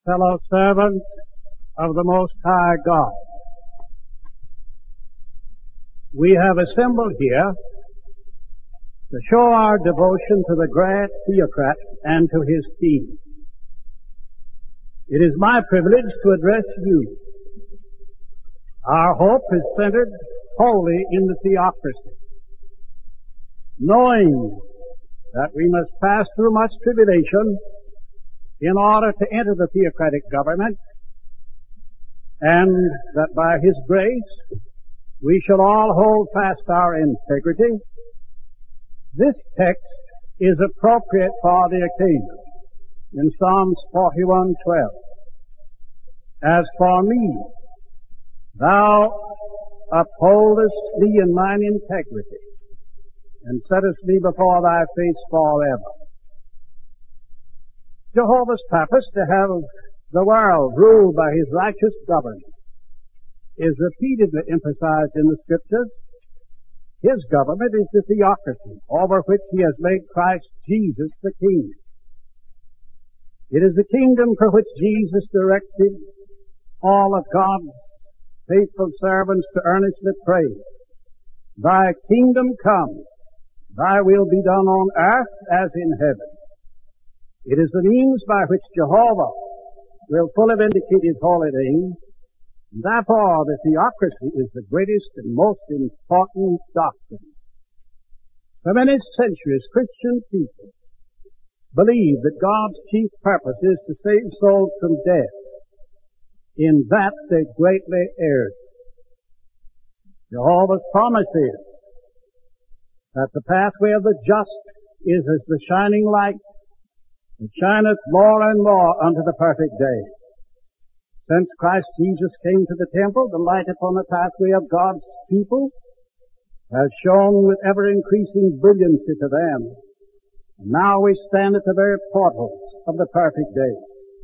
fellow servants of the Most High God. We have assembled here to show our devotion to the great theocrat and to his theme. It is my privilege to address you. Our hope is centered wholly in the theocracy, knowing that we must pass through much tribulation in order to enter the theocratic government, and that by His grace we shall all hold fast our integrity. This text is appropriate for the occasion in Psalms 41:12. As for me, Thou upholdest me in mine integrity, and settest me before Thy face forever. Jehovah's purpose to have the world ruled by His righteous government is repeatedly emphasized in the Scriptures. His government is the theocracy, over which He has made Christ Jesus the King. It is the kingdom for which Jesus directed all of God's faithful servants to earnestly pray, Thy kingdom come, Thy will be done on earth as in heaven. It is the means by which Jehovah will fully vindicate His holy name. Therefore, the theocracy is the greatest and most important doctrine. For many centuries, Christian people believe that God's chief purpose is to save souls from death. In that they greatly erred. Jehovah's promise is that the pathway of the just is as the shining light that shineth more and more unto the perfect day. Since Christ Jesus came to the temple, the light upon the pathway of God's people has shone with ever-increasing brilliancy to them. And now we stand at the very portals of the perfect day.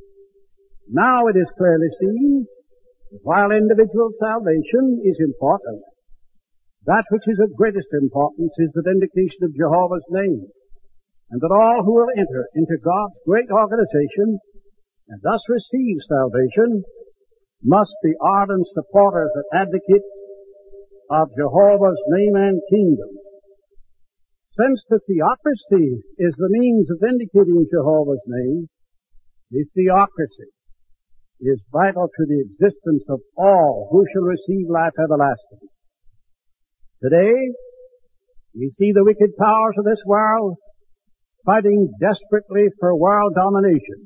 Now it is clearly seen that while individual salvation is important, that which is of greatest importance is the vindication of Jehovah's name, and that all who will enter into God's great organization and thus receive salvation must be ardent supporters and advocates of Jehovah's name and kingdom. Since the theocracy is the means of vindicating Jehovah's name, this theocracy is vital to the existence of all who shall receive life everlasting. Today, we see the wicked powers of this world fighting desperately for world domination,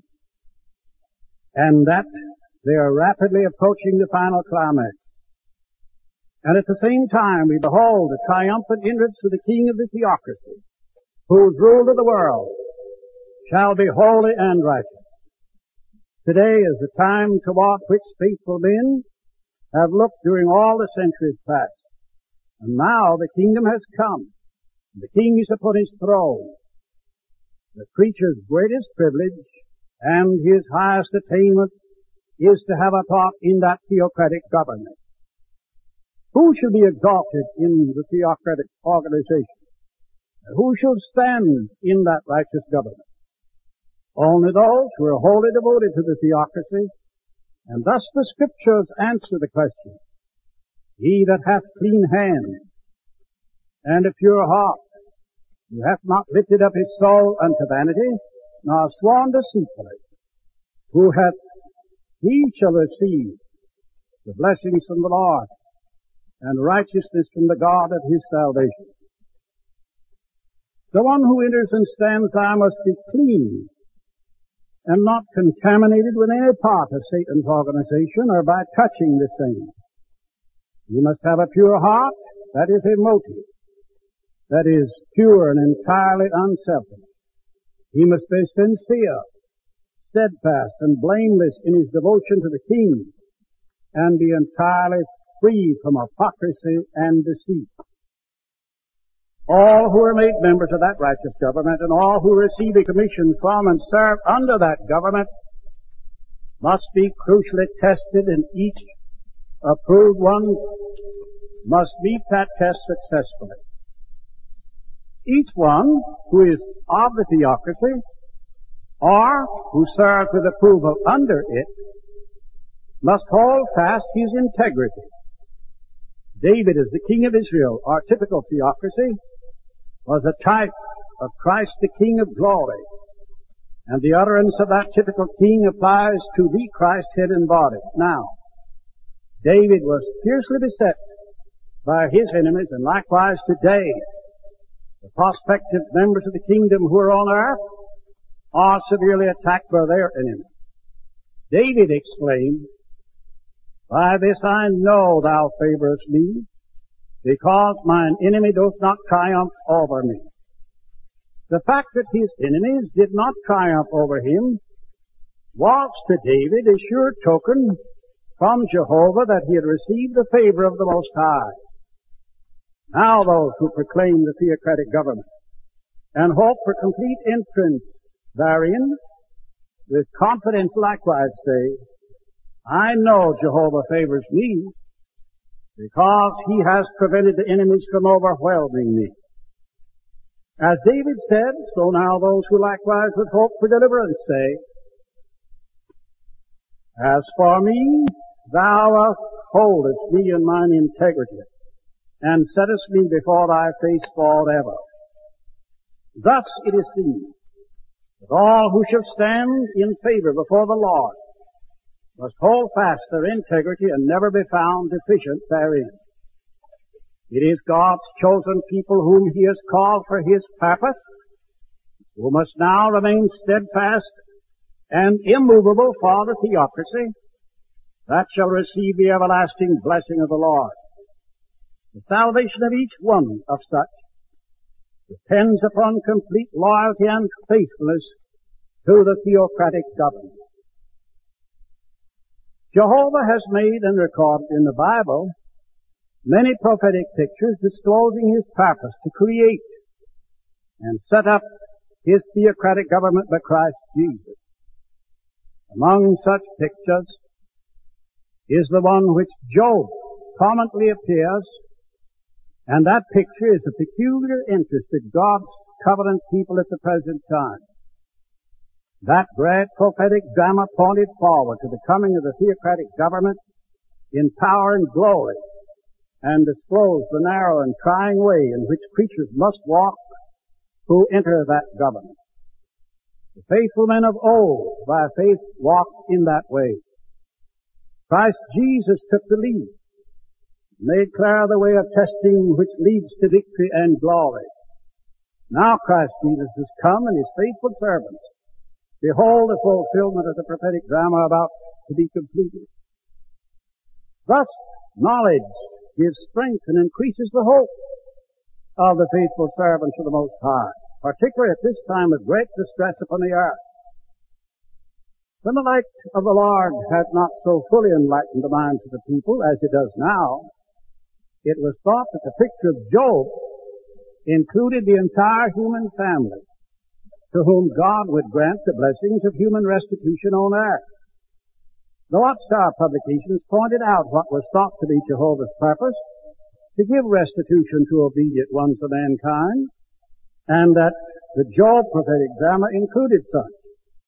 and that they are rapidly approaching the final climax. And at the same time, we behold the triumphant entrance of the King of the theocracy, whose rule of the world shall be holy and righteous. Today is the time toward which faithful men have looked during all the centuries past. And now the kingdom has come. The King is upon His throne. The preacher's greatest privilege and his highest attainment is to have a part in that theocratic government. Who shall be exalted in the theocratic organization? Who shall stand in that righteous government? Only those who are wholly devoted to the theocracy, and thus the Scriptures answer the question, He that hath clean hands and a pure heart, who hath not lifted up his soul unto vanity, nor sworn deceitfully, he shall receive the blessings from the Lord, and righteousness from the God of his salvation. The one who enters and stands there must be clean, and not contaminated with any part of Satan's organization or by touching the same. He must have a pure heart, that is a motive, that is pure and entirely unselfish. He must be sincere, steadfast, and blameless in his devotion to the King, and be entirely free from hypocrisy and deceit. All who are made members of that righteous government, and all who receive a commission from and serve under that government, must be crucially tested, and each approved one must meet that test successfully. Each one who is of the theocracy or who serve with approval under it, must hold fast his integrity. David, as the king of Israel, our typical theocracy, was a type of Christ the King of glory. And the utterance of that typical king applies to the Christ head and body. Now, David was fiercely beset by his enemies, and likewise today, the prospective members of the kingdom who are on earth are severely attacked by their enemies. David exclaimed, "By this I know thou favorest me, because mine enemy doth not triumph over me." The fact that his enemies did not triumph over him was to David a sure token from Jehovah that he had received the favor of the Most High. Now those who proclaim the theocratic government and hope for complete entrance therein, with confidence likewise say, "I know Jehovah favors me, because he has prevented the enemies from overwhelming me." As David said, so now those who likewise with hope for deliverance say, "As for me, thou upholdest me in mine integrity, and settest me before thy face forever." Thus it is seen that all who shall stand in favor before the Lord must hold fast their integrity and never be found deficient therein. It is God's chosen people whom He has called for His purpose, who must now remain steadfast and immovable for the theocracy, that shall receive the everlasting blessing of the Lord. The salvation of each one of such depends upon complete loyalty and faithfulness to the theocratic government. Jehovah has made and recorded in the Bible many prophetic pictures disclosing His purpose to create and set up His theocratic government by Christ Jesus. Among such pictures is the one which Job prominently appears, and that picture is of peculiar interest to God's covenant people at the present time. That great prophetic drama pointed forward to the coming of the theocratic government in power and glory, and disclosed the narrow and trying way in which creatures must walk who enter that government. The faithful men of old by faith walked in that way. Christ Jesus took the lead, made clear the way of testing which leads to victory and glory. Now Christ Jesus has come, and His faithful servants behold the fulfillment of the prophetic drama about to be completed. Thus, knowledge gives strength and increases the hope of the faithful servants of the Most High, particularly at this time of great distress upon the earth. When the light of the Lord had not so fully enlightened the minds of the people as it does now, it was thought that the picture of Job included the entire human family, to whom God would grant the blessings of human restitution on earth. The Watchtower publications pointed out what was thought to be Jehovah's purpose, to give restitution to obedient ones of mankind, and that the Job prophetic drama included such.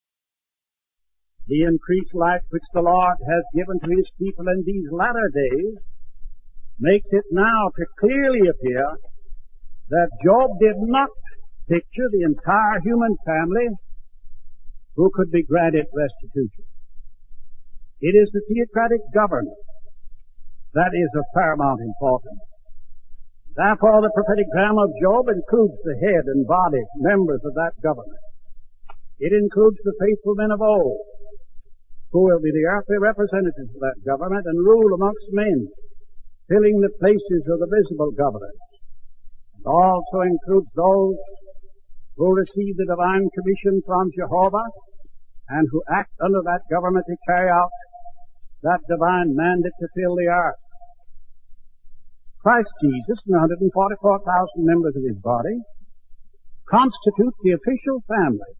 The increased light which the Lord has given to His people in these latter days makes it now to clearly appear that Job did not picture the entire human family who could be granted restitution. It is the theocratic government that is of paramount importance. Therefore, the prophetic drama of Job includes the head and body members of that government. It includes the faithful men of old, who will be the earthly representatives of that government and rule amongst men, filling the places of the visible government. And also includes those who receive the divine commission from Jehovah and who act under that government to carry out that divine mandate to fill the earth. Christ Jesus and 144,000 members of His body constitute the official family,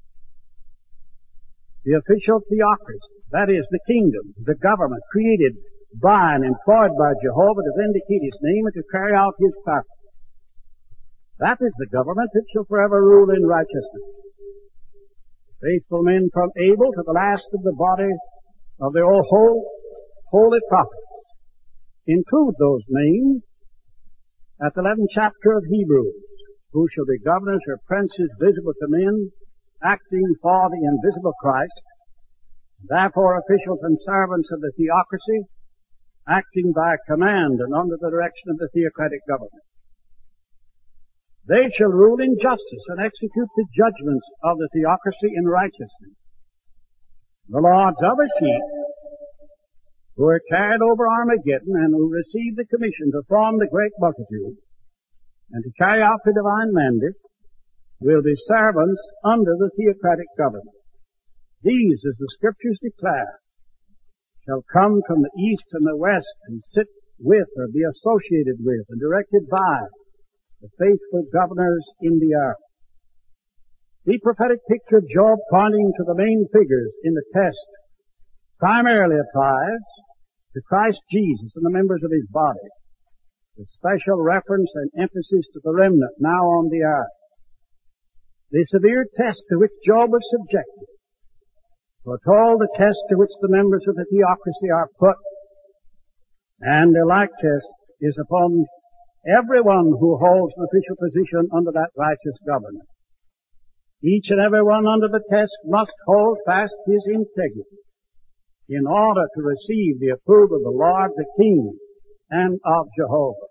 the official theocracy, that is, the kingdom, the government created by and employed by Jehovah to vindicate His name and to carry out His purpose. That is the government that shall forever rule in righteousness. Faithful men from Abel to the last of the body of the whole holy prophets. Include those names at the 11th chapter of Hebrews, who shall be governors or princes visible to men, acting for the invisible Christ, therefore officials and servants of the theocracy, acting by command and under the direction of the theocratic government. They shall rule in justice and execute the judgments of the theocracy in righteousness. The Lord's other sheep, who are carried over Armageddon and who receive the commission to form the great multitude and to carry out the divine mandate, will be servants under the theocratic government. These, as the Scriptures declare, shall come from the east and the west and sit with or be associated with and directed by the faithful governors in the earth. The prophetic picture of Job pointing to the main figures in the test primarily applies to Christ Jesus and the members of His body, with special reference and emphasis to the remnant now on the earth. The severe test to which Job was subjected foretold the test to which the members of the theocracy are put, and the like test is upon everyone who holds an official position under that righteous government. Each and every one under the test must hold fast his integrity in order to receive the approval of the Lord, the King, and of Jehovah.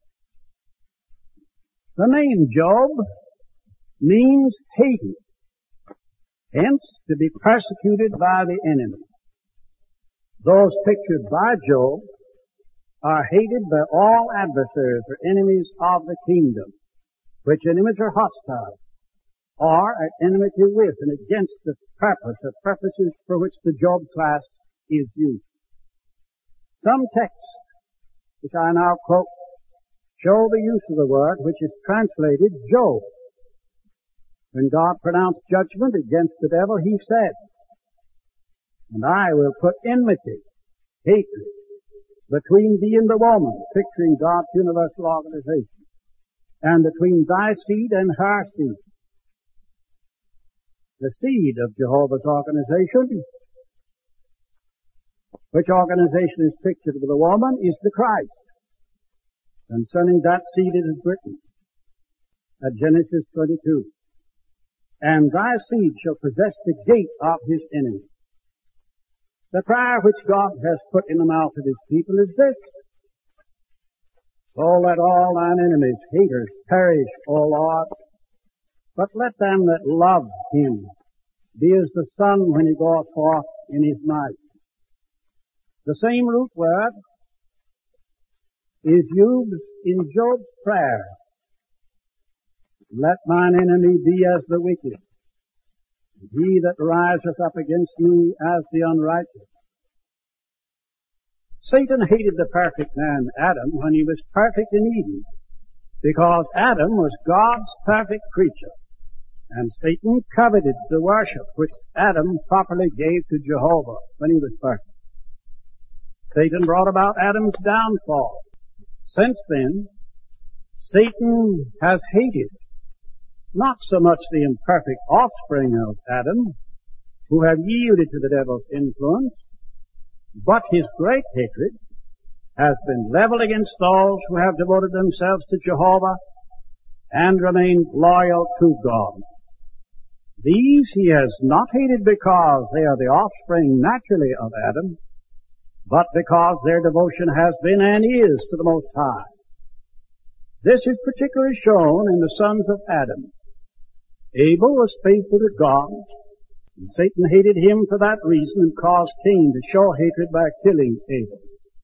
The name Job means hated, hence to be persecuted by the enemy. Those pictured by Job are hated by all adversaries or enemies of the kingdom, which enemies are hostile, or at enmity with and against the purpose or purposes for which the Job class is used. Some texts, which I now quote, show the use of the word which is translated Job. When God pronounced judgment against the devil, He said, "And I will put enmity, hatred, between thee and the woman," picturing God's universal organization, "and between thy seed and her seed." The seed of Jehovah's organization, which organization is pictured with the woman, is the Christ. Concerning that seed it is written at Genesis 22, "And thy seed shall possess the gate of his enemy." The prayer which God has put in the mouth of His people is this: "So let all thine enemies, haters, perish, O Lord, but let them that love Him be as the sun when he goeth forth in his might." The same root word is used in Job's prayer. "Let mine enemy be as the wicked, and he that riseth up against me as the unrighteous." Satan hated the perfect man, Adam, when he was perfect in Eden, because Adam was God's perfect creature, and Satan coveted the worship which Adam properly gave to Jehovah when he was perfect. Satan brought about Adam's downfall. Since then, Satan has hated not so much the imperfect offspring of Adam, who have yielded to the devil's influence, but his great hatred has been leveled against those who have devoted themselves to Jehovah and remained loyal to God. These He has not hated because they are the offspring naturally of Adam, but because their devotion has been and is to the Most High. This is particularly shown in the sons of Adam. Abel was faithful to God, and Satan hated him for that reason and caused Cain to show hatred by killing Abel.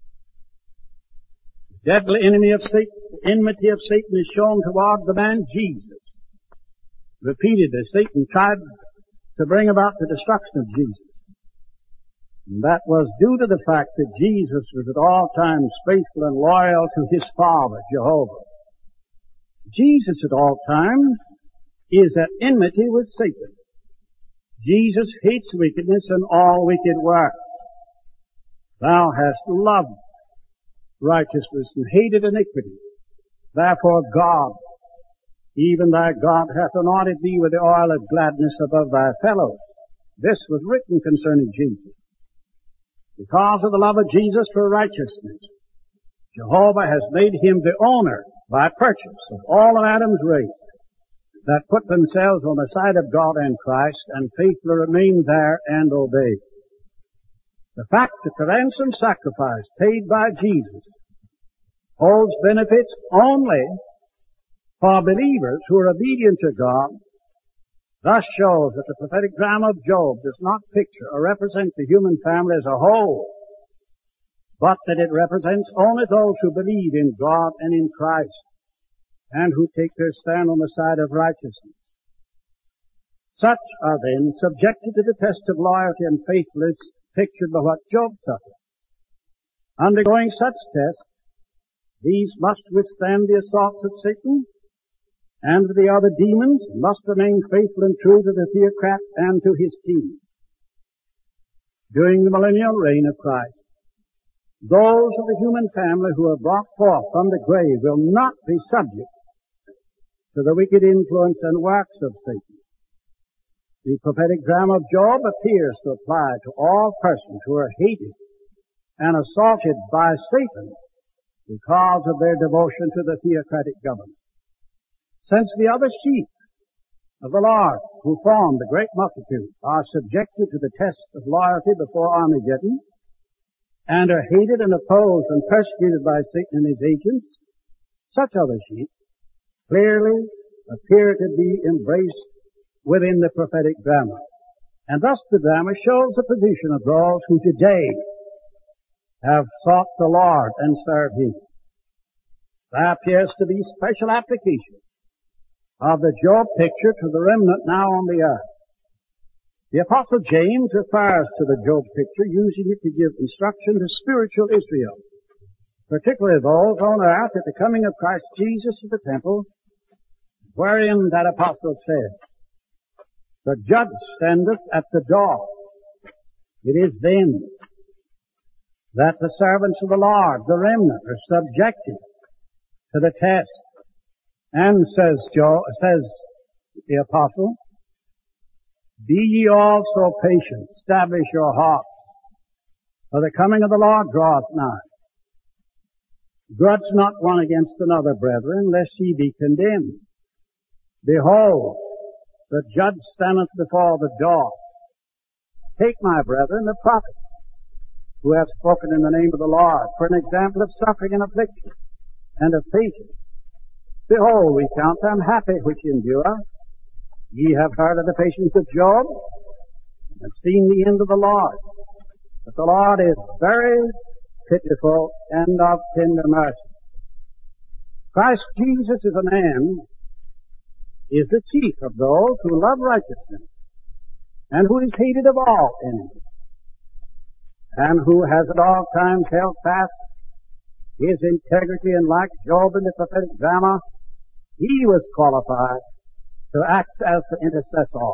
The deadly enemy of Satan, enmity of Satan is shown toward the man Jesus. Repeatedly, Satan tried to bring about the destruction of Jesus. And that was due to the fact that Jesus was at all times faithful and loyal to His Father, Jehovah. Jesus at all times is at enmity with Satan. Jesus hates wickedness and all wicked works. "Thou hast loved righteousness and hated iniquity. Therefore God, even thy God, hath anointed thee with the oil of gladness above thy fellows." this was written concerning Jesus. Because of the love of Jesus for righteousness, Jehovah has made him the owner by purchase of all of Adam's race that put themselves on the side of God and Christ and faithfully remain there and obey. The fact that the ransom sacrifice paid by Jesus holds benefits only for believers who are obedient to God thus shows that the prophetic drama of Job does not picture or represent the human family as a whole, but that it represents only those who believe in God and in Christ and who take their stand on the side of righteousness. Such are then subjected to the test of loyalty and faithfulness pictured by what Job suffered. Undergoing such tests, these must withstand the assaults of Satan and the other demons, must remain faithful and true to the theocrat and to his team. During the millennial reign of Christ, those of the human family who are brought forth from the grave will not be subject to the wicked influence and works of Satan. The prophetic drama of Job appears to apply to all persons who are hated and assaulted by Satan because of their devotion to the theocratic government. Since the other sheep of the Lord who form the great multitude are subjected to the test of loyalty before Armageddon and are hated and opposed and persecuted by Satan and his agents, such other sheep clearly appear to be embraced within the prophetic drama. And thus the drama shows the position of those who today have sought the Lord and served Him. There appears to be special application of the Job picture to the remnant now on the earth. The Apostle James refers to the Job picture, using it to give instruction to spiritual Israel, particularly those on earth at the coming of Christ Jesus to the temple, wherein that apostle said, "The judge standeth at the door." It is then that the servants of the Lord, the remnant, are subjected to the test. And says the apostle, "Be ye also patient, establish your hearts, for the coming of the Lord draweth nigh. Grudge not one against another, brethren, lest ye be condemned. Behold, the judge standeth before the door. Take, my brethren, the prophet, who hath spoken in the name of the Lord, for an example of suffering and affliction, and of patience. Behold, we count them happy which endure. Ye have heard of the patience of Job, and have seen the end of the Lord. But the Lord is very pitiful and of tender mercy." Christ Jesus is a man, is the chief of those who love righteousness, and who is hated of all enemies, and who has at all times held fast his integrity, and like Job in the prophetic drama, he was qualified to act as the intercessor.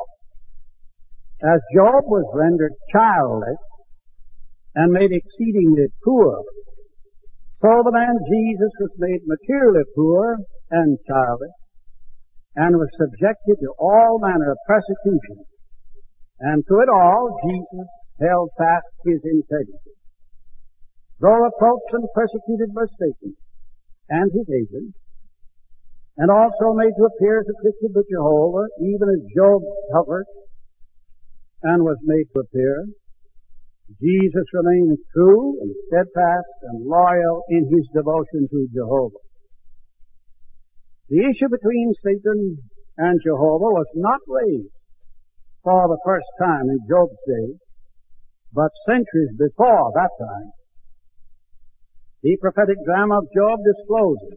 As Job was rendered childless and made exceedingly poor, so the man Jesus was made materially poor and childless, and was subjected to all manner of persecution. And through it all, Jesus held fast his integrity. Though approached and persecuted by Satan and his agents, and also made to appear as afflicted by Jehovah, even as Job suffered and was made to appear, Jesus remained true and steadfast and loyal in his devotion to Jehovah. The issue between Satan and Jehovah was not raised for the first time in Job's day, but centuries before that time. The prophetic drama of Job discloses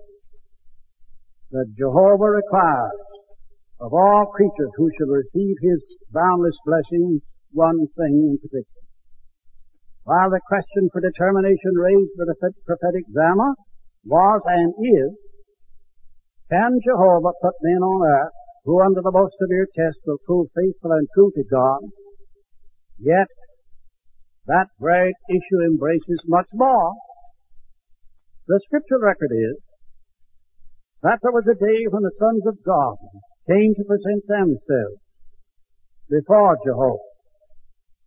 that Jehovah requires of all creatures who shall receive His boundless blessings one thing in particular. While the question for determination raised by the prophetic drama was and is, can Jehovah put men on earth who under the most severe test will prove faithful and true to God? Yet, that great issue embraces much more. The scriptural record is that there was a day when the sons of God came to present themselves before Jehovah.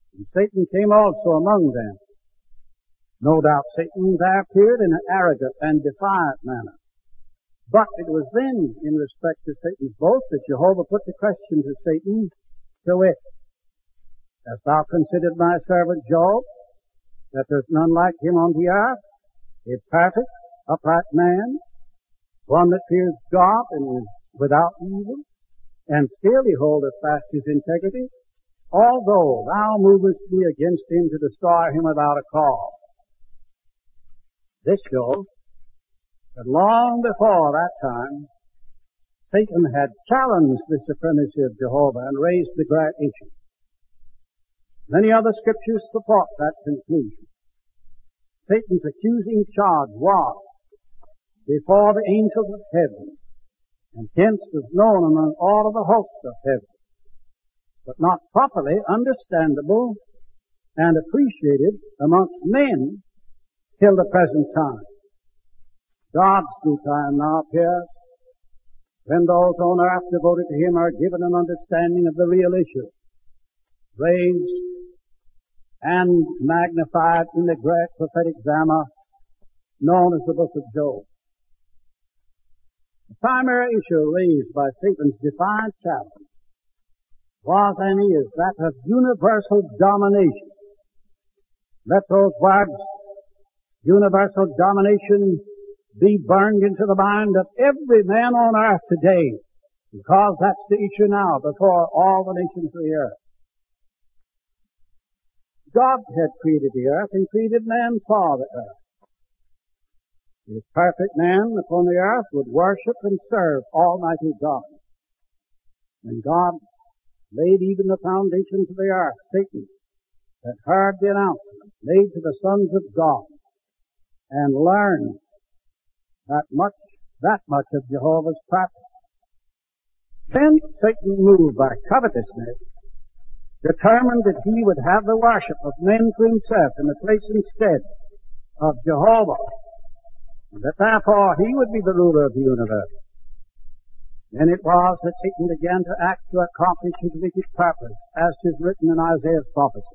And Satan came also among them. No doubt Satan there appeared in an arrogant and defiant manner. But it was then, in respect to Satan's boast, that Jehovah put the question to Satan, to wit, hast thou considered my servant Job, that there's none like him on the earth, a perfect, upright man, one that fears God and is without evil, and still he holdeth fast his integrity, although thou movest me against him to destroy him without a cause. This shows that long before that time, Satan had challenged the supremacy of Jehovah and raised the great issue. Many other scriptures support that conclusion. Satan's accusing charge was before the angels of heaven, and hence was known among all of the hosts of heaven, but not properly understandable and appreciated amongst men till the present time. God's due time now appears, when those on earth devoted to Him are given an understanding of the real issue, raised and magnified in the great prophetic drama known as the Book of Job. The primary issue raised by Satan's defiant challenge was and is that of universal domination. Let those words, universal domination, be burned into the mind of every man on earth today, because that's the issue now before all the nations of the earth. God had created the earth and created man for the earth. A perfect man upon the earth would worship and serve Almighty God. And God laid even the foundations of the earth. Satan had heard the announcement made to the sons of God and learned that much of Jehovah's purpose. Then Satan, moved by covetousness, determined that he would have the worship of men to himself in the place instead of Jehovah, and that therefore he would be the ruler of the universe. Then it was that Satan began to act to accomplish his wicked purpose, as is written in Isaiah's prophecy.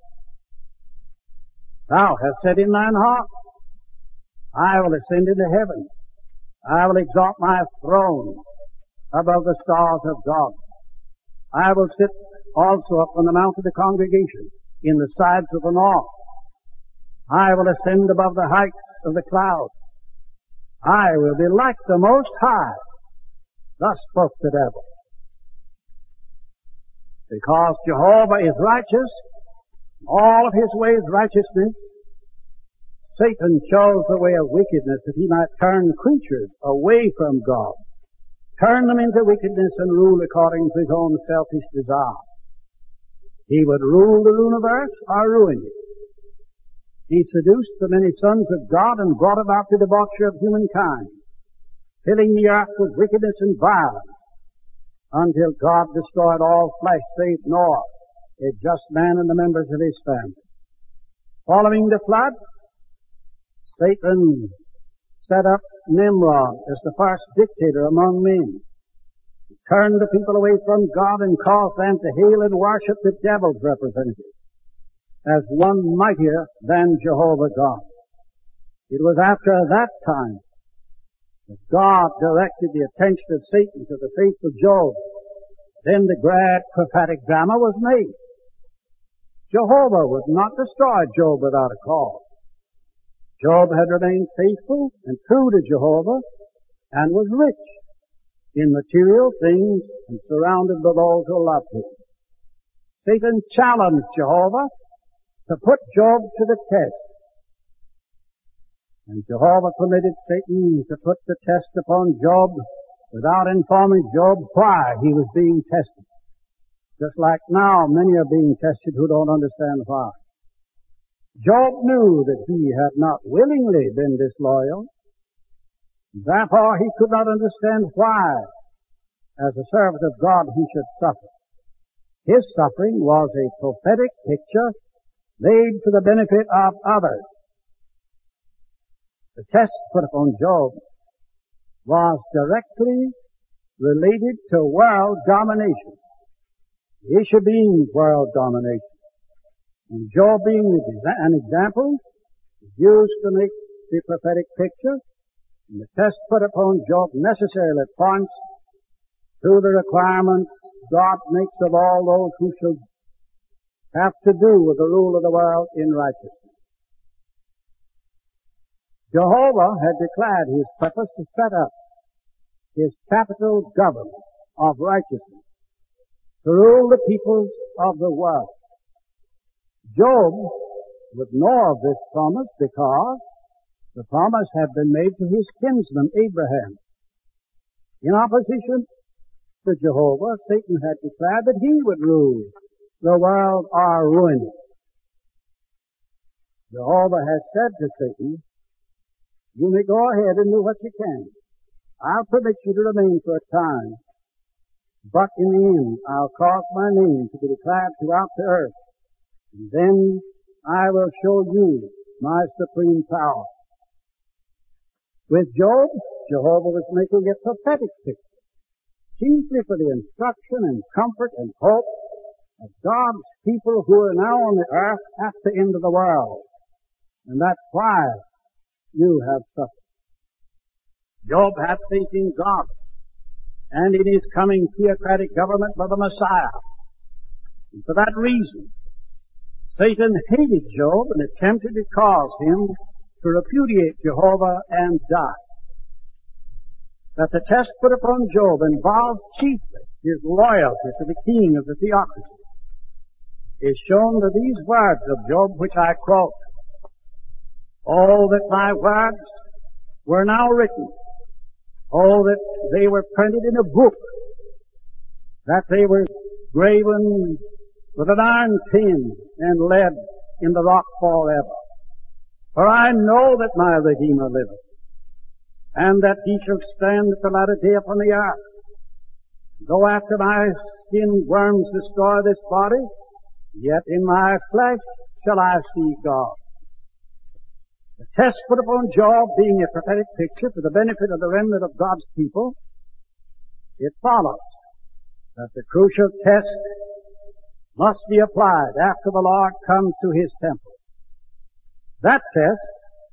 Thou hast said in thine heart, I will ascend into heaven. I will exalt my throne above the stars of God. I will sit also upon the mount of the congregation in the sides of the north. I will ascend above the heights of the clouds. I will be like the Most High. Thus spoke the devil. Because Jehovah is righteous, all of his ways righteousness, Satan chose the way of wickedness that he might turn creatures away from God, turn them into wickedness and rule according to his own selfish desire. He would rule the universe or ruin it. He seduced the many sons of God and brought about the debauchery of humankind, filling the earth with wickedness and violence, until God destroyed all flesh save Noah, a just man and the members of his family. Following the flood, Satan set up Nimrod as the first dictator among men. He turned the people away from God and caused them to hail and worship the devil's representative as one mightier than Jehovah God. It was after that time that God directed the attention of Satan to the face of Job. Then the great prophetic drama was made. Jehovah would not destroy Job without a cause. Job had remained faithful and true to Jehovah and was rich in material things and surrounded by those who loved him. Satan challenged Jehovah to put Job to the test. And Jehovah permitted Satan to put the test upon Job without informing Job why he was being tested. Just like now, many are being tested who don't understand why. Job knew that he had not willingly been disloyal. Therefore, he could not understand why, as a servant of God, he should suffer. His suffering was a prophetic picture made for the benefit of others. The test put upon Job was directly related to world domination. The issue being world domination. And Job being an example is used to make the prophetic picture, and the test put upon Job necessarily points to the requirements God makes of all those who should have to do with the rule of the world in righteousness. Jehovah had declared his purpose to set up his capital government of righteousness to rule the peoples of the world. Job would know of this promise because the promise had been made to his kinsman Abraham. In opposition to Jehovah, Satan had declared that he would rule the world or ruin it. Jehovah has said to Satan, "You may go ahead and do what you can. I'll permit you to remain for a time, but in the end I'll cause my name to be declared throughout the earth, and then I will show you my supreme power." With Job, Jehovah was making a prophetic picture, chiefly for the instruction and comfort and hope of God's people who are now on the earth at the end of the world. And that's why you have suffered. Job had faith in God and in his coming theocratic government by the Messiah. And for that reason, Satan hated Job and attempted to cause him to repudiate Jehovah and die. That the test put upon Job involved chiefly his loyalty to the king of the theocracy is shown to these words of Job which I quote. "Oh, that my words were now written. Oh, that they were printed in a book, that they were graven with an iron pen and lead in the rock forever. For I know that my Redeemer liveth, and that he shall stand at the latter day upon the earth. Though after my skin worms destroy this body, yet in my flesh shall I see God." The test put upon Job being a prophetic picture for the benefit of the remnant of God's people, it follows that the crucial test must be applied after the Lord comes to his temple. That test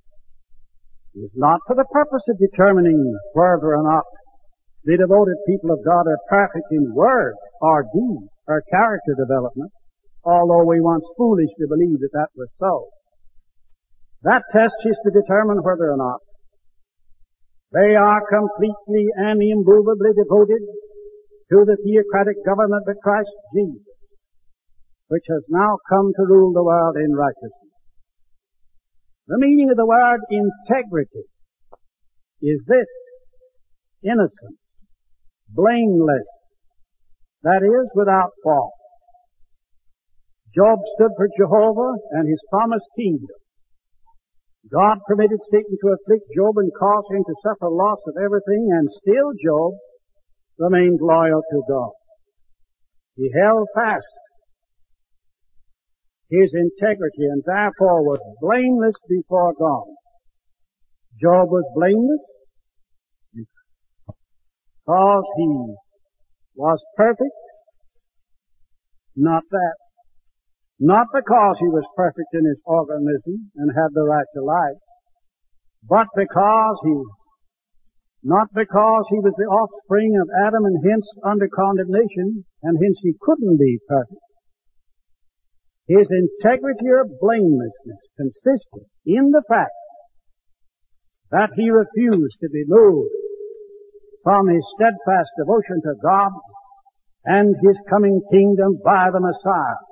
is not for the purpose of determining whether or not the devoted people of God are perfect in word or deed or character development, although we once foolishly believed that that was so. That test is to determine whether or not they are completely and immovably devoted to the theocratic government of Christ Jesus, which has now come to rule the world in righteousness. The meaning of the word integrity is this: innocent, blameless, that is, without fault. Job stood for Jehovah and his promised kingdom. God permitted Satan to afflict Job and cause him to suffer loss of everything, and still Job remained loyal to God. He held fast his integrity and therefore was blameless before God. Job was blameless because he was perfect. Not that. Not because he was perfect in his organism and had the right to life, but not because he was the offspring of Adam and hence under condemnation, and hence he couldn't be perfect. His integrity or blamelessness consisted in the fact that he refused to be moved from his steadfast devotion to God and his coming kingdom by the Messiah.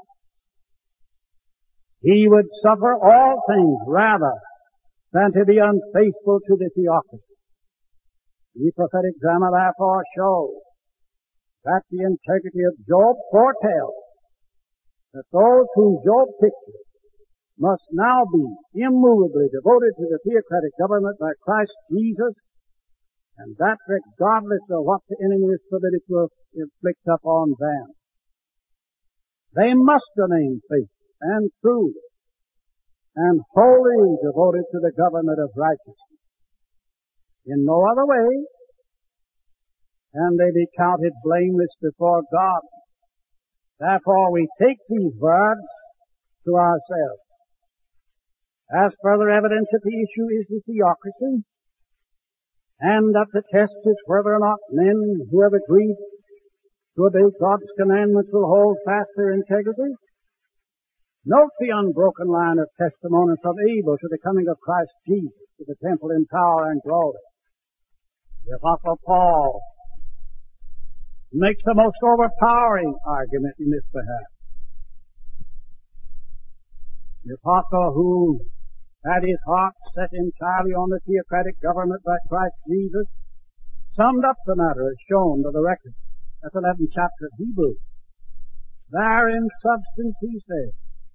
He would suffer all things rather than to be unfaithful to the theocracy. The prophetic drama therefore shows that the integrity of Job foretells that those whom Job pictured must now be immovably devoted to the theocratic government by Christ Jesus, and that regardless of what the enemy is permitted to inflict upon them. They must remain faithful and true and wholly devoted to the government of righteousness. In no other way can they be counted blameless before God. Therefore we take these words to ourselves. As further evidence that the issue is the theocracy, and that the test is whether or not men who have agreed to obey God's commandments will hold fast their integrity, note the unbroken line of testimony from Abel to the coming of Christ Jesus to the temple in power and glory. The Apostle Paul makes the most overpowering argument in this behalf. The Apostle, who had his heart set entirely on the theocratic government by Christ Jesus, summed up the matter as shown by the record at the 11th chapter of Hebrews. There in substance he says,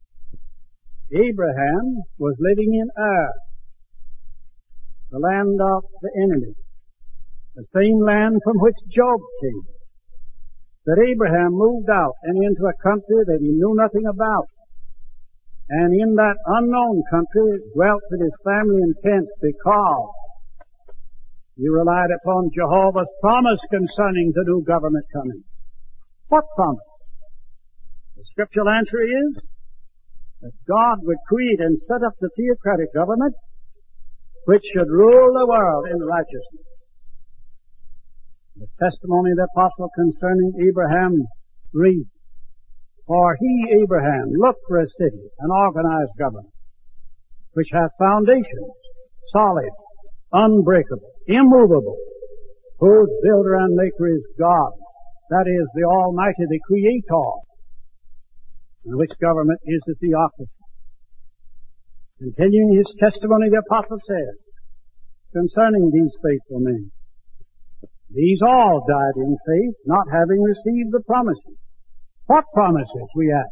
Abraham was living in Ur, the land of the enemy, the same land from which Job came. That Abraham moved out and into a country that he knew nothing about, and in that unknown country dwelt with his family in tents because he relied upon Jehovah's promise concerning the new government coming. What promise? The scriptural answer is that God would create and set up the theocratic government which should rule the world in righteousness. The testimony of the apostle concerning Abraham reads, For he, Abraham, looked for a city, an organized government, which hath foundations, solid, unbreakable, immovable, whose builder and maker is God, that is, the Almighty, the Creator, and which government is the theocracy. Continuing his testimony, the apostle says, concerning these faithful men, these all died in faith, not having received the promises. What promises, we ask?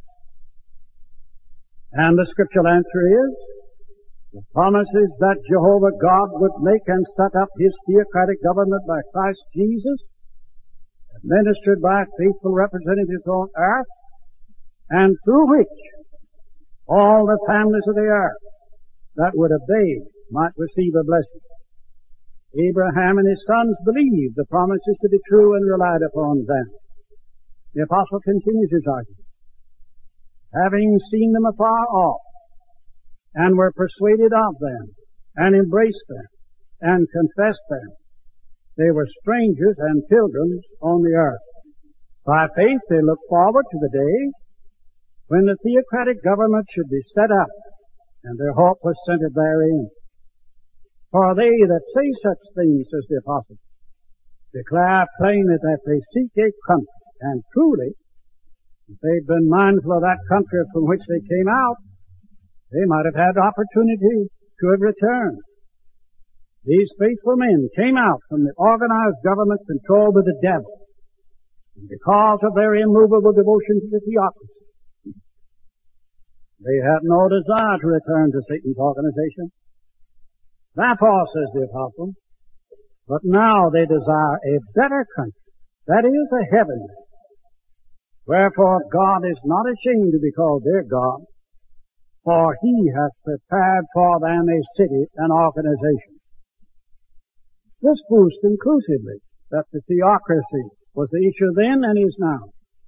And the scriptural answer is, the promises that Jehovah God would make and set up his theocratic government by Christ Jesus, administered by faithful representatives on earth, and through which all the families of the earth that would obey might receive a blessing. Abraham and his sons believed the promises to be true and relied upon them. The apostle continues his argument. Having seen them afar off, and were persuaded of them, and embraced them, and confessed them, they were strangers and pilgrims on the earth. By faith they looked forward to the day when the theocratic government should be set up, and their hope was centered therein. For they that say such things, says the apostle, declare plainly that they seek a country. And truly, if they'd been mindful of that country from which they came out, they might have had opportunity to have returned. These faithful men came out from the organized government controlled by the devil, and because of their immovable devotion to the theocracy, they had no desire to return to Satan's organization. Therefore, says the apostle, but now they desire a better country, that is, a heavenly. Wherefore God is not ashamed to be called their God, for he hath prepared for them a city and organization. This proves conclusively that the theocracy was the issue then and is now.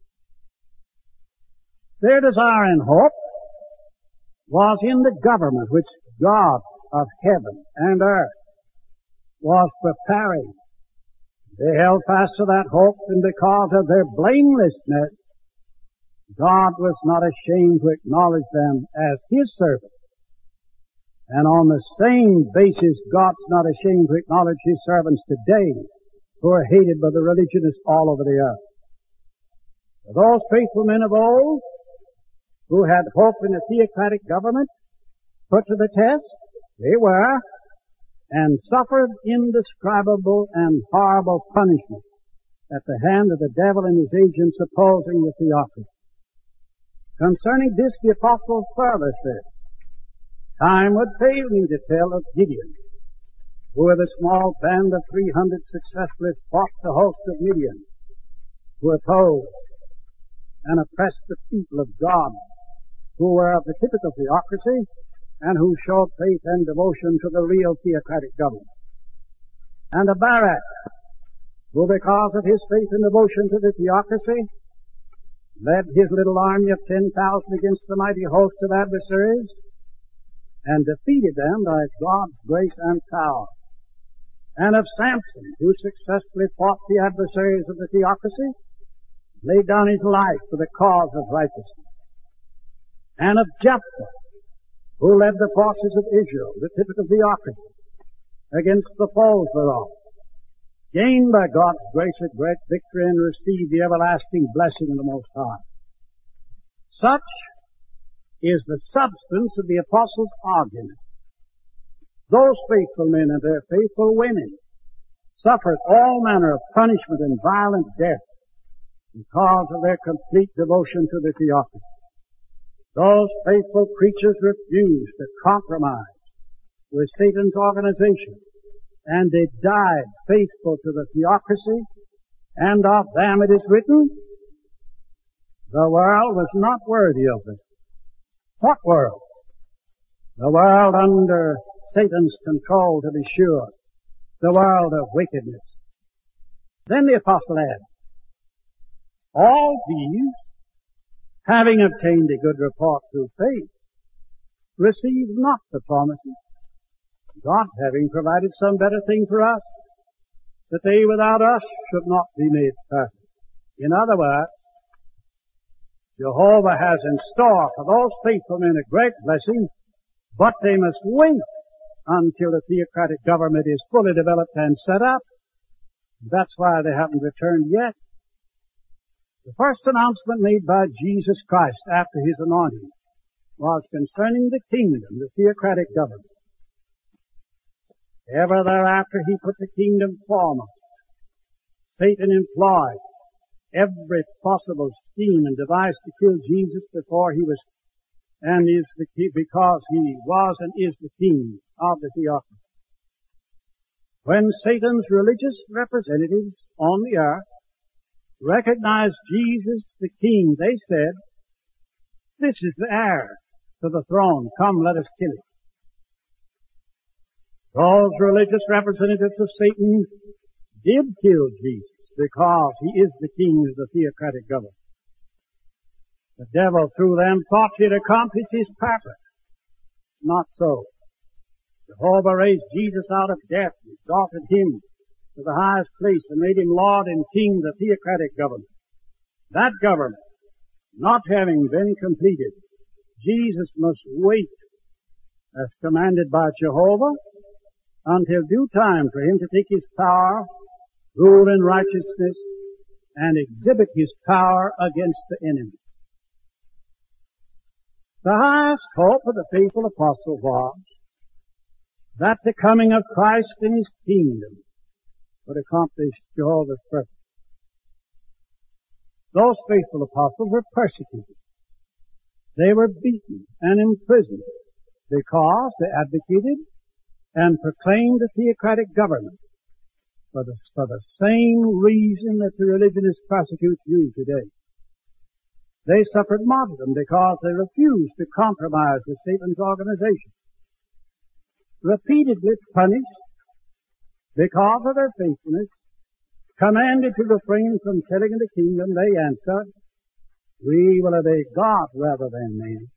Their desire and hope was in the government which God of heaven and earth was preparing. They held fast to that hope, and because of their blamelessness, God was not ashamed to acknowledge them as his servants. And on the same basis, God's not ashamed to acknowledge his servants today, who are hated by the religionists all over the earth. For those faithful men of old, who had hope in a theocratic government, put to the test, they were, and suffered indescribable and horrible punishment at the hand of the devil and his agents opposing the theocracy. Concerning this, the apostle further said, time would fail me to tell of Gideon, who with a small band of 300 successfully fought the host of Midian, who opposed and oppressed the people of God, who were of the typical theocracy, and who showed faith and devotion to the real theocratic government. And of Barak, who because of his faith and devotion to the theocracy, led his little army of 10,000 against the mighty host of adversaries, and defeated them by God's grace and power. And of Samson, who successfully fought the adversaries of the theocracy, laid down his life for the cause of righteousness. And of Jephthah, who led the forces of Israel, the typical theocracy, against the foes thereof, gained by God's grace a great victory and received the everlasting blessing of the Most High. Such is the substance of the apostles' argument. Those faithful men and their faithful women suffered all manner of punishment and violent death because of their complete devotion to the theocracy. Those faithful preachers refused to compromise with Satan's organization, and they died faithful to the theocracy, and of them it is written, the world was not worthy of them. What world? The world under Satan's control, to be sure. The world of wickedness. Then the apostle adds, all these, having obtained a good report through faith, received not the promises, God having provided some better thing for us, that they without us should not be made perfect. In other words, Jehovah has in store for those faithful men a great blessing, but they must wait until the theocratic government is fully developed and set up. That's why they haven't returned yet. The first announcement made by Jesus Christ after his anointing was concerning the kingdom, the theocratic government. Ever thereafter he put the kingdom foremost. Satan employed every possible scheme and device to kill Jesus before he was and is the king, because he was and is the king of the theocracy. When Satan's religious representatives on the earth recognized Jesus the king, they said, this is the heir to the throne. Come, let us kill him. Those religious representatives of Satan did kill Jesus because he is the king of the theocratic government. The devil through them thought he'd accomplished his purpose. Not so. Jehovah raised Jesus out of death, exalted him to the highest place, and made him Lord and King of the theocratic government. That government, not having been completed, Jesus must wait, as commanded by Jehovah, until due time for him to take his power, rule in righteousness, and exhibit his power against the enemy. The highest hope of the faithful apostle was that the coming of Christ in his kingdom would accomplish Jehovah's purpose. Those faithful apostles were persecuted. They were beaten and imprisoned because they advocated and proclaimed the theocratic government for the same reason that the religionists persecute you today. They suffered martyrdom because they refused to compromise with Satan's organization. Repeatedly punished because of their faithfulness, commanded to refrain from killing in the kingdom, they answered, we will obey God rather than man.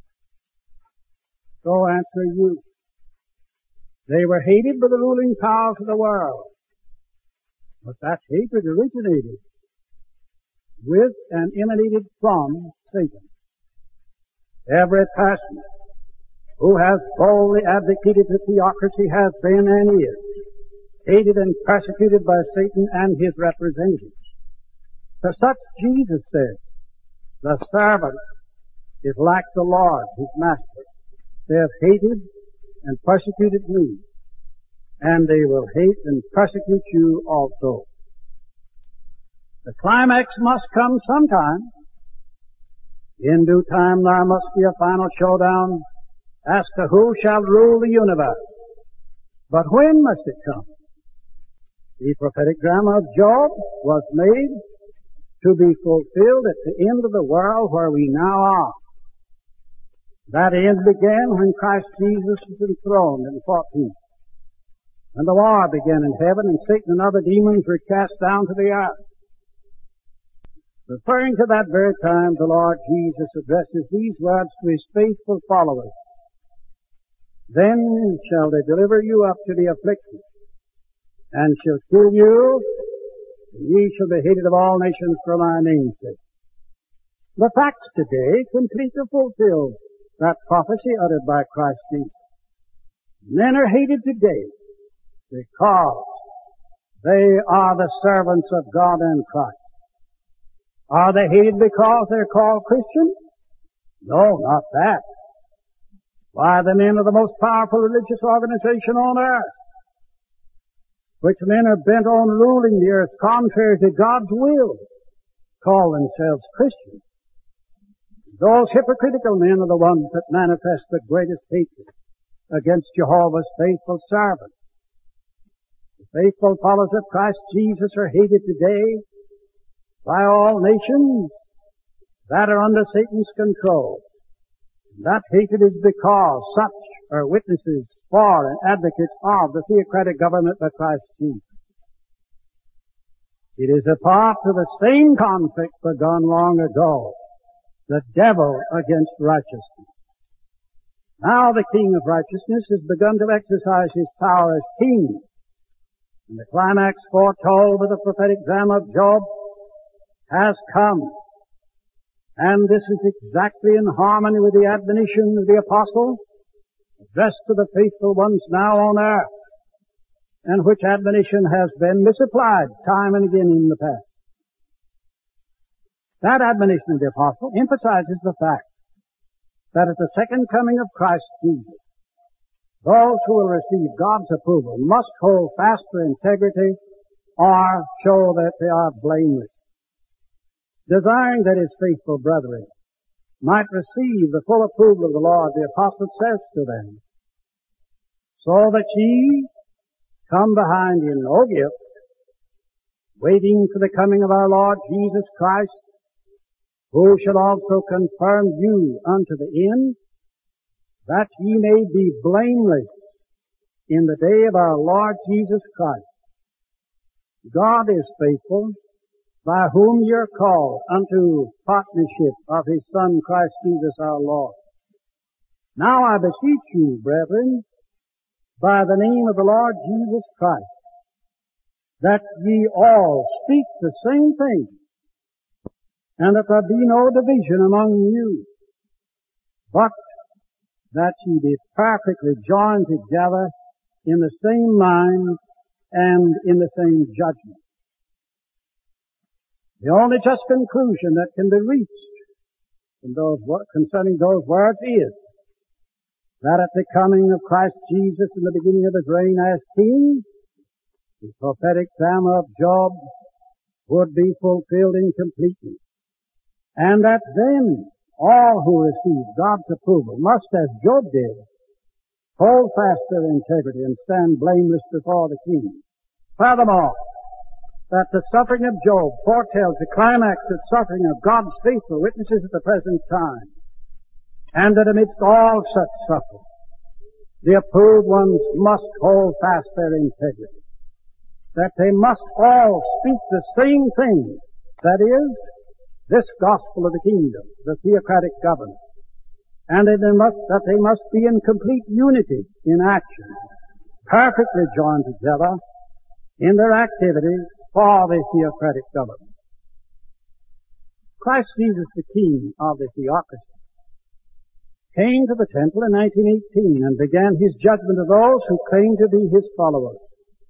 So answer you. They were hated by the ruling powers of the world. But that hatred originated with and emanated from Satan. Every person who has boldly advocated the theocracy has been and is hated and persecuted by Satan and his representatives. To such Jesus said, the servant is like the Lord, his master. They have hated and persecuted me, and they will hate and persecute you also. The climax must come sometime. In due time there must be a final showdown as to who shall rule the universe. But when must it come? The prophetic drama of Job was made to be fulfilled at the end of the world where we now are. That end began when Christ Jesus was enthroned in 14. And the war began in heaven, and Satan and other demons were cast down to the earth. Referring to that very time, the Lord Jesus addresses these words to His faithful followers. Then shall they deliver you up to the affliction, and shall kill you, and ye shall be hated of all nations for my name's sake. The facts today completely fulfill that prophecy uttered by Christ Jesus. Men are hated today because they are the servants of God and Christ. Are they hated because they're called Christians? No, not that. Why, the men of the most powerful religious organization on earth, which men are bent on ruling the earth contrary to God's will, call themselves Christians. Those hypocritical men are the ones that manifest the greatest hatred against Jehovah's faithful servants. The faithful followers of Christ Jesus are hated today by all nations that are under Satan's control. That hatred is because such are witnesses for and advocates of the theocratic government of Christ Jesus. It is a part of the same conflict begun long ago, the devil against righteousness. Now the King of righteousness has begun to exercise his power as king, and the climax foretold by the prophetic drama of Job has come. And this is exactly in harmony with the admonition of the apostle addressed to the faithful ones now on earth, and which admonition has been misapplied time and again in the past. That admonition of the apostle emphasizes the fact that at the second coming of Christ Jesus, those who will receive God's approval must hold fast to integrity or show that they are blameless, desiring that his faithful brethren might receive the full approval of the Lord. The apostle says to them, so that ye come behind in no gift, waiting for the coming of our Lord Jesus Christ, who shall also confirm you unto the end, that ye may be blameless in the day of our Lord Jesus Christ. God is faithful, by whom ye are called unto partnership of His Son Christ Jesus our Lord. Now I beseech you, brethren, by the name of the Lord Jesus Christ, that ye all speak the same thing, and that there be no division among you, but that ye be perfectly joined together in the same mind and in the same judgment. The only just conclusion that can be reached concerning those words is that at the coming of Christ Jesus in the beginning of His reign as King, the prophetic drama of Job would be fulfilled in completeness, and that then all who receive God's approval must, as Job did, hold fast their integrity and stand blameless before the King. Furthermore, that the suffering of Job foretells the climax of suffering of God's faithful witnesses at the present time, and that amidst all such suffering, the approved ones must hold fast their integrity, that they must all speak the same thing, that is, this gospel of the kingdom, the theocratic government, and that they must be in complete unity in action, perfectly joined together in their activities for the theocratic government. Christ Jesus, the King of the theocracy, came to the temple in 1918 and began His judgment of those who claimed to be His followers.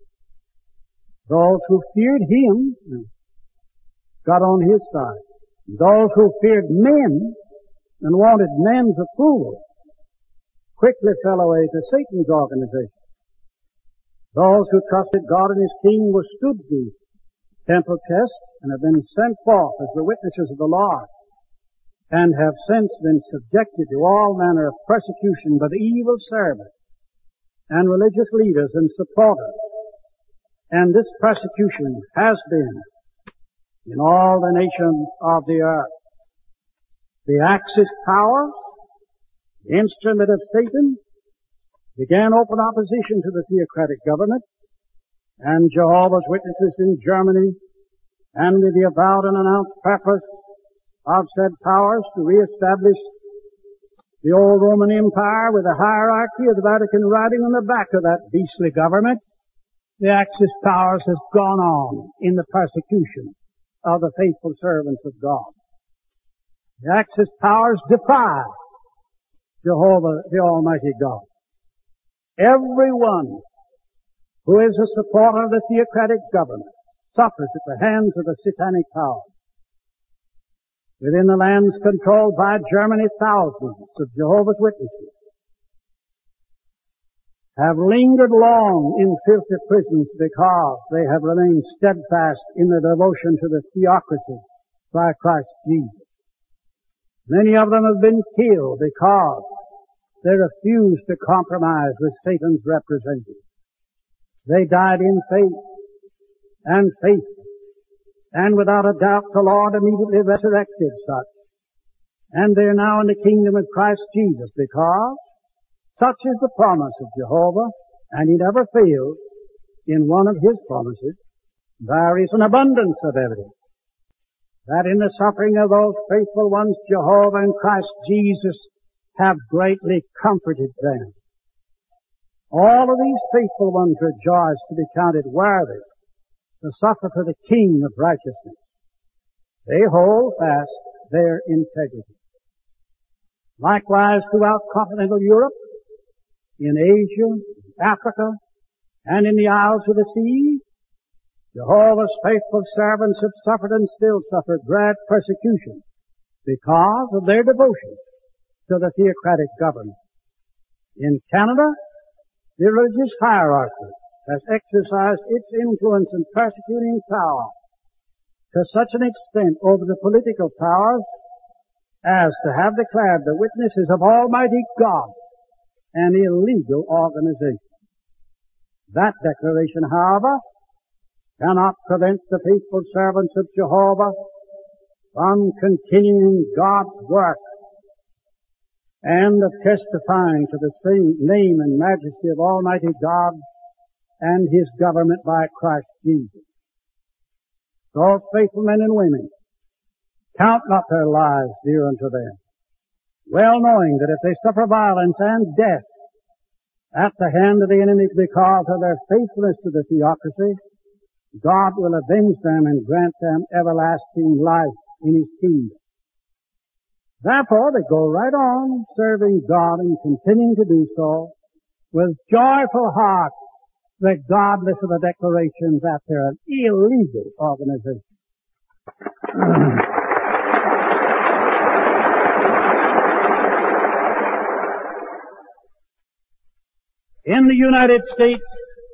Those who feared Him got on His side. Those who feared men and wanted men's approval quickly fell away to Satan's organization. Those who trusted God and His King withstood the temple test and have been sent forth as the witnesses of the Lord, and have since been subjected to all manner of persecution by the evil servants and religious leaders and supporters. And this persecution has been in all the nations of the earth. The Axis power, the instrument of Satan, began open opposition to the theocratic government, and Jehovah's Witnesses in Germany and with the avowed and announced purpose of said powers to reestablish the old Roman Empire with the hierarchy of the Vatican riding on the back of that beastly government, the Axis powers has gone on in the persecution of the faithful servants of God. The Axis powers defy Jehovah, the Almighty God. Everyone who is a supporter of the theocratic government suffers at the hands of the satanic power. Within the lands controlled by Germany, thousands of Jehovah's Witnesses have lingered long in filthy prisons because they have remained steadfast in their devotion to the theocracy by Christ Jesus. Many of them have been killed because they refused to compromise with Satan's representatives. They died in faith and faith, and without a doubt the Lord immediately resurrected such. And they are now in the kingdom of Christ Jesus because such is the promise of Jehovah, and He never fails in one of His promises. There is an abundance of evidence that in the suffering of those faithful ones, Jehovah and Christ Jesus have greatly comforted them. All of these faithful ones rejoice to be counted worthy to suffer for the King of righteousness. They hold fast their integrity. Likewise, throughout continental Europe, in Asia, Africa, and in the Isles of the Sea, Jehovah's faithful servants have suffered and still suffer great persecution because of their devotion to the theocratic government. In Canada, the religious hierarchy has exercised its influence and persecuting power to such an extent over the political powers as to have declared the witnesses of Almighty God an illegal organization. That declaration, however, cannot prevent the faithful servants of Jehovah from continuing God's work and of testifying to the same name and majesty of Almighty God and His government by Christ Jesus. Those faithful men and women count not their lives dear unto them, well knowing that if they suffer violence and death at the hand of the enemy because of their faithfulness to the theocracy, God will avenge them and grant them everlasting life in His kingdom. Therefore, they go right on serving God and continuing to do so with joyful hearts, regardless of the declarations that they're an illegal organization. In the United States,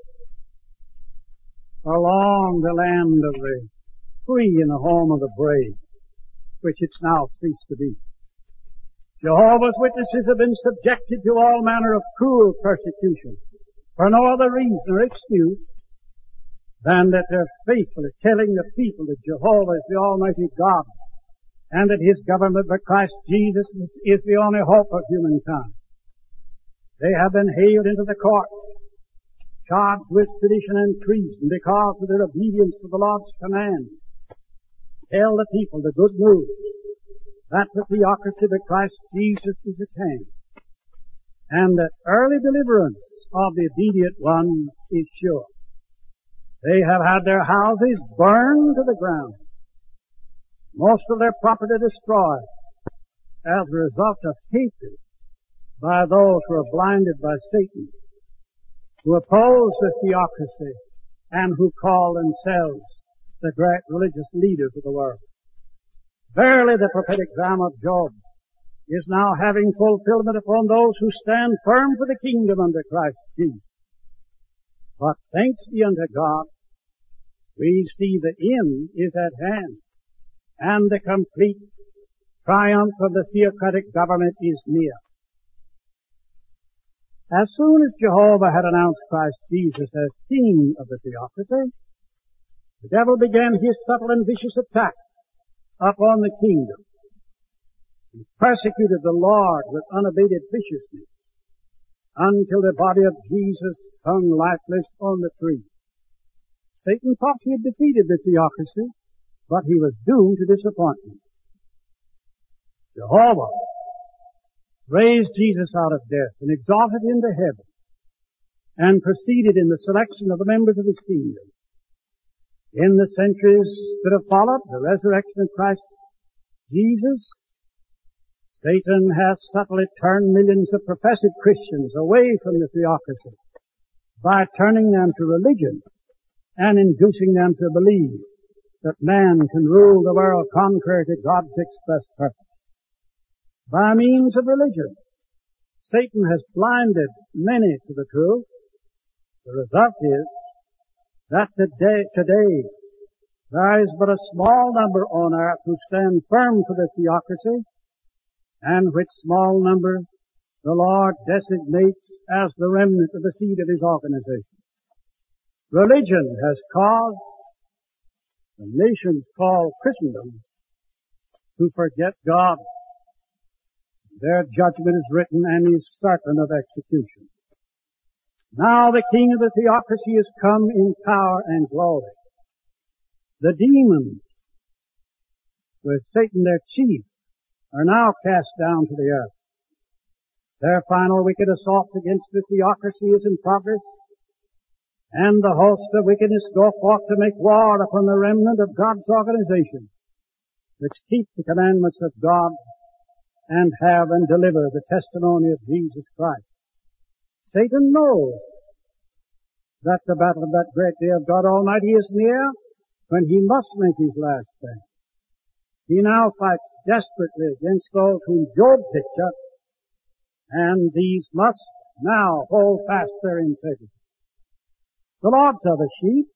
along the land of the free and the home of the brave, which it's now ceased to be, Jehovah's Witnesses have been subjected to all manner of cruel persecution for no other reason or excuse than that they're faithfully telling the people that Jehovah is the Almighty God and that His government by Christ Jesus is the only hope of humankind. They have been haled into the court, charged with sedition and treason because of their obedience to the Lord's command. Tell the people the good news that the theocracy of Christ Jesus is at hand, and that early deliverance of the obedient one is sure. They have had their houses burned to the ground, most of their property destroyed as a result of hatred by those who are blinded by Satan, who oppose the theocracy and who call themselves the great religious leaders of the world. Verily, the prophetic drama of Job is now having fulfillment upon those who stand firm for the kingdom under Christ Jesus. But thanks be unto God, we see the end is at hand, and the complete triumph of the theocratic government is near. As soon as Jehovah had announced Christ Jesus as King of the theocracy, the devil began his subtle and vicious attack upon the kingdom. He persecuted the Lord with unabated viciousness until the body of Jesus hung lifeless on the tree. Satan thought he had defeated the theocracy but he was doomed to disappointment. Jehovah raised Jesus out of death and exalted him to heaven and proceeded in the selection of the members of his kingdom. In the centuries that have followed the resurrection of Christ Jesus, Satan has subtly turned millions of professed Christians away from the theocracy by turning them to religion and inducing them to believe that man can rule the world contrary to God's express purpose. By means of religion, Satan has blinded many to the truth. The result is that today there is but a small number on earth who stand firm for the theocracy, and which small number the Lord designates as the remnant of the seed of his organization. Religion has caused the nations called Christendom to forget God. Their judgment is written and is certain of execution. Now the king of the theocracy has come in power and glory. The demons, with Satan their chief, are now cast down to the earth. Their final wicked assault against the theocracy is in progress, and the host of wickedness go forth to make war upon the remnant of God's organization, which keep the commandments of God and have and deliver the testimony of Jesus Christ. Satan knows that the battle of that great day of God Almighty is near, when he must make his last stand. He now fights desperately against those whom Job picked up, and these must now hold fast their integrity. The lords of the sheep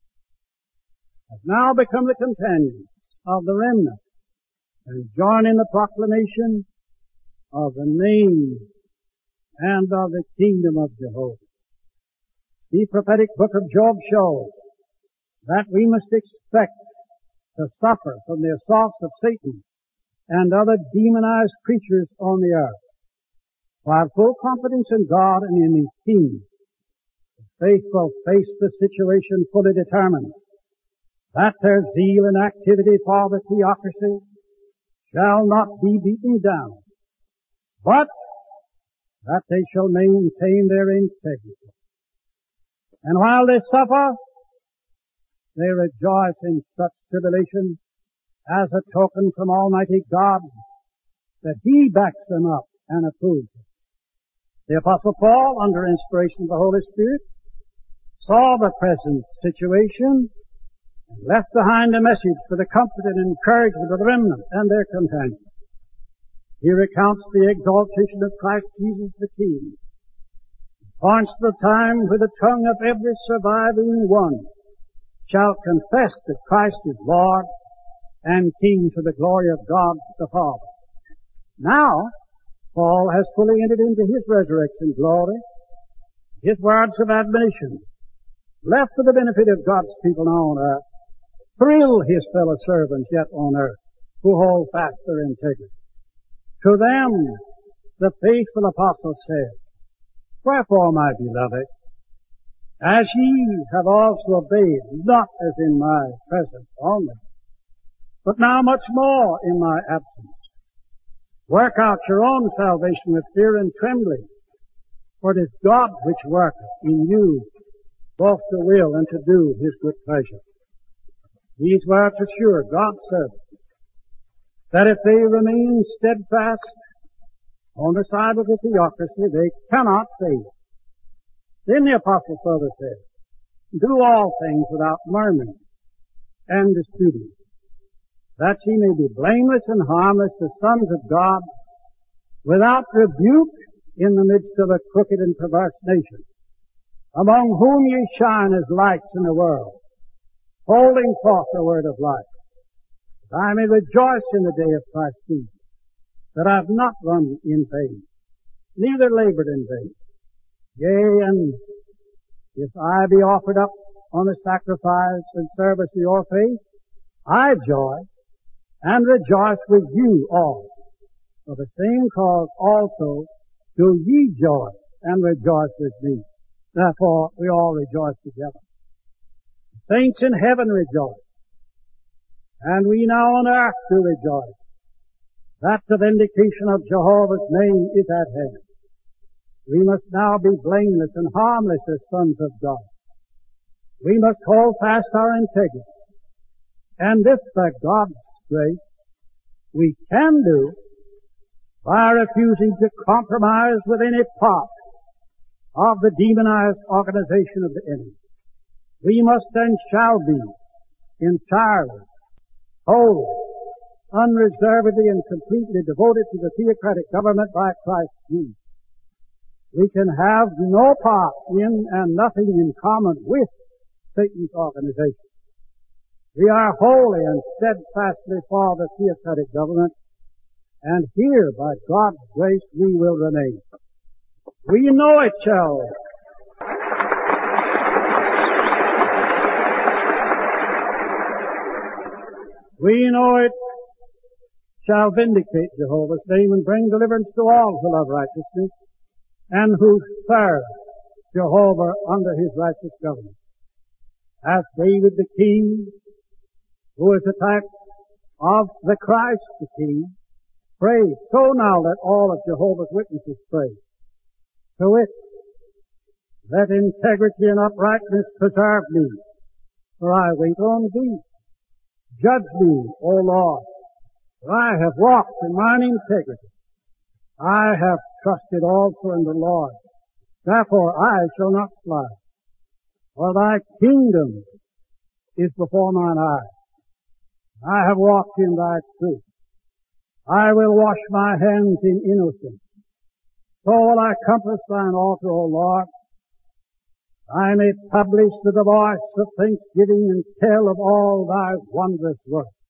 have now become the companions of the remnant and join in the proclamation of the name and of the kingdom of Jehovah. The prophetic book of Job shows that we must expect to suffer from the assaults of Satan and other demonized creatures on the earth. While full confidence in God and in his king, the faithful face the situation fully determined that their zeal and activity for the theocracy shall not be beaten down, but that they shall maintain their integrity. And while they suffer, they rejoice in such tribulation as a token from Almighty God that he backs them up and approves them. The Apostle Paul, under inspiration of the Holy Spirit, saw the present situation and left behind a message for the comfort and encouragement of the remnant and their companions. He recounts the exaltation of Christ Jesus the King, points to the time when the tongue of every surviving one shall confess that Christ is Lord and King to the glory of God the Father. Now, Paul has fully entered into his resurrection glory. His words of admonition, left for the benefit of God's people now on earth, thrill his fellow servants yet on earth, who hold fast their integrity. To them, the faithful apostle said, "Wherefore, my beloved, as ye have also obeyed, not as in my presence only, but now much more in my absence, work out your own salvation with fear and trembling, for it is God which worketh in you both to will and to do his good pleasure." These words assure God's servants that if they remain steadfast on the side of the theocracy, they cannot fail. Then the apostle further says, "Do all things without murmuring and disputing, that ye may be blameless and harmless, the sons of God, without rebuke in the midst of a crooked and perverse nation, among whom ye shine as lights in the world, holding forth the word of life, that I may rejoice in the day of Christ Jesus, that I have not run in vain, neither labored in vain. Yea, and if I be offered up on the sacrifice and service of your faith, I joy and rejoice with you all. For the same cause also do ye joy and rejoice with me. Therefore we all rejoice together. The saints in heaven rejoice. And we now on earth do rejoice that the vindication of Jehovah's name is at hand. We must now be blameless and harmless as sons of God. We must hold fast our integrity. And this, by God's grace, we can do by refusing to compromise with any part of the demonized organization of the enemy. We must and shall be entirely, wholly, unreservedly and completely devoted to the theocratic government by Christ Jesus. We can have no part in and nothing in common with Satan's organization. We are wholly and steadfastly for the theocratic government, and here, by God's grace, we will remain. We know it shall. We know it shall vindicate Jehovah's name and bring deliverance to all who love righteousness and who serve Jehovah under his righteous government. As David the king, who is attacked of the Christ the king, prays, so now let all of Jehovah's Witnesses pray. To it, let integrity and uprightness preserve me, for I wait on thee. Judge me, O Lord, for I have walked in mine integrity. I have trusted also in the Lord. Therefore I shall not fly. For thy kingdom is before mine eyes. I have walked in thy truth. I will wash my hands in innocence. So will I compass thine altar, O Lord. I may publish with the voice of thanksgiving and tell of all thy wondrous works.